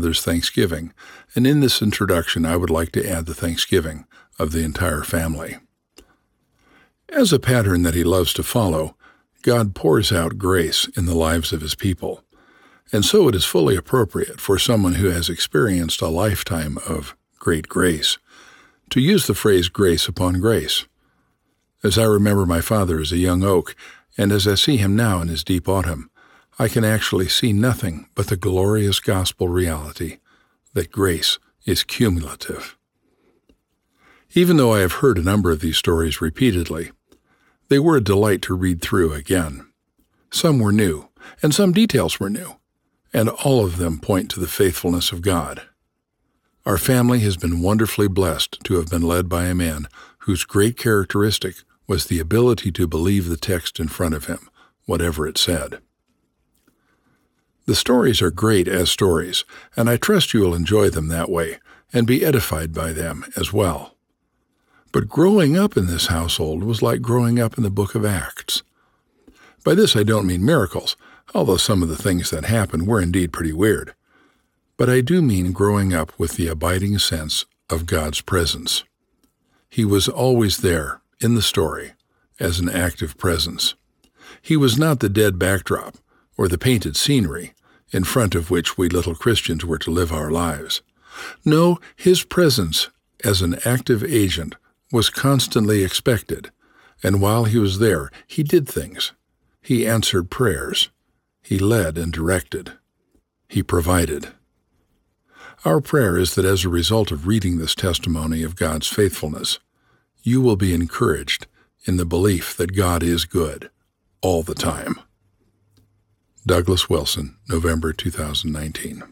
There's Thanksgiving, and in this introduction I would like to add the Thanksgiving of the entire family. As a pattern that he loves to follow, God pours out grace in the lives of his people, and so it is fully appropriate for someone who has experienced a lifetime of great grace to use the phrase grace upon grace. As I remember my father as a young oak, and as I see him now in his deep autumn, I can actually see nothing but the glorious gospel reality that grace is cumulative. Even though I have heard a number of these stories repeatedly, they were a delight to read through again. Some were new, and some details were new, and all of them point to the faithfulness of God. Our family has been wonderfully blessed to have been led by a man whose great characteristic was the ability to believe the text in front of him, whatever it said. The stories are great as stories, and I trust you will enjoy them that way and be edified by them as well. But growing up in this household was like growing up in the book of Acts. By this I don't mean miracles, although some of the things that happened were indeed pretty weird. But I do mean growing up with the abiding sense of God's presence. He was always there in the story as an active presence. He was not the dead backdrop or the painted scenery in front of which we little Christians were to live our lives. No, his presence as an active agent was constantly expected, and while he was there, he did things. He answered prayers. He led and directed. He provided. Our prayer is that as a result of reading this testimony of God's faithfulness, you will be encouraged in the belief that God is good all the time. Douglas Wilson, November 2019.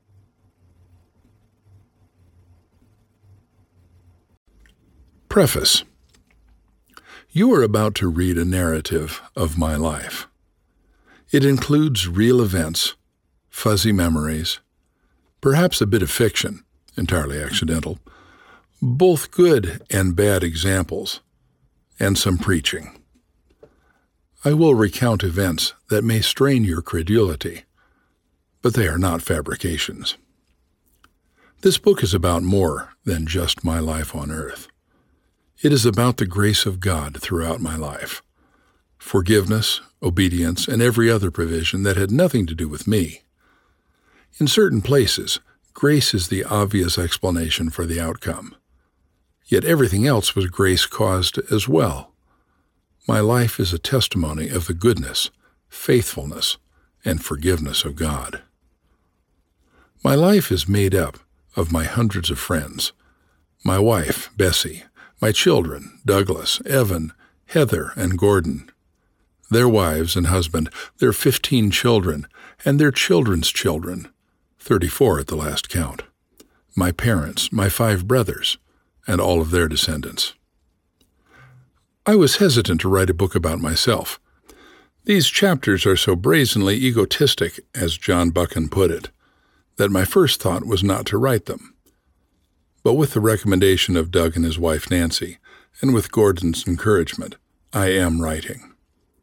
Preface. You are about to read a narrative of my life. It includes real events, fuzzy memories, perhaps a bit of fiction, entirely accidental, both good and bad examples, and some preaching. I will recount events that may strain your credulity, but they are not fabrications. This book is about more than just my life on earth. It is about the grace of God throughout my life, forgiveness, obedience, and every other provision that had nothing to do with me. In certain places, grace is the obvious explanation for the outcome. Yet everything else was grace-caused as well. My life is a testimony of the goodness, faithfulness, and forgiveness of God. My life is made up of my hundreds of friends, my wife, Bessie, my children, Douglas, Evan, Heather, and Gordon, their wives and husband, their 15 children, and their children's children, 34 at the last count, my parents, my 5 brothers, and all of their descendants. I was hesitant to write a book about myself. These chapters are so brazenly egotistic, as John Buchan put it, that my first thought was not to write them. But with the recommendation of Doug and his wife Nancy, and with Gordon's encouragement, I am writing.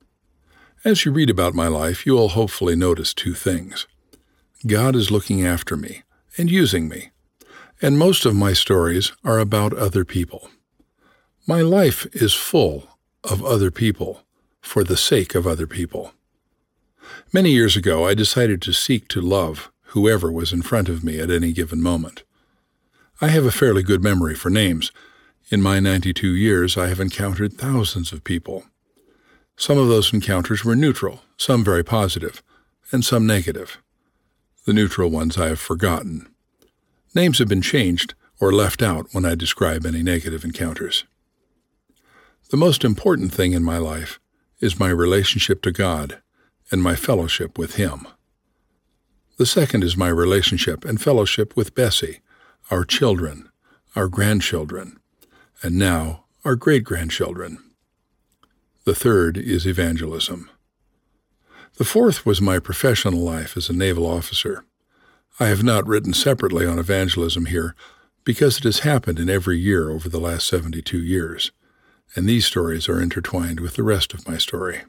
As you read about my life, you will hopefully notice 2 things. God is looking after me and using me, and most of my stories are about other people. My life is full of other people for the sake of other people. Many years ago, I decided to seek to love whoever was in front of me at any given moment. I have a fairly good memory for names. In my 92 years, I have encountered thousands of people. Some of those encounters were neutral, some very positive, and some negative. The neutral ones I have forgotten. Names have been changed or left out when I describe any negative encounters. The most important thing in my life is my relationship to God and my fellowship with Him. The second is my relationship and fellowship with Bessie, our children, our grandchildren, and now our great-grandchildren. The third is evangelism. The fourth was my professional life as a naval officer. I have not written separately on evangelism here because it has happened in every year over the last 72 years, and these stories are intertwined with the rest of my story.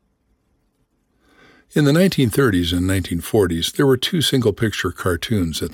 In the 1930s and 1940s, there were 2 single-picture cartoons at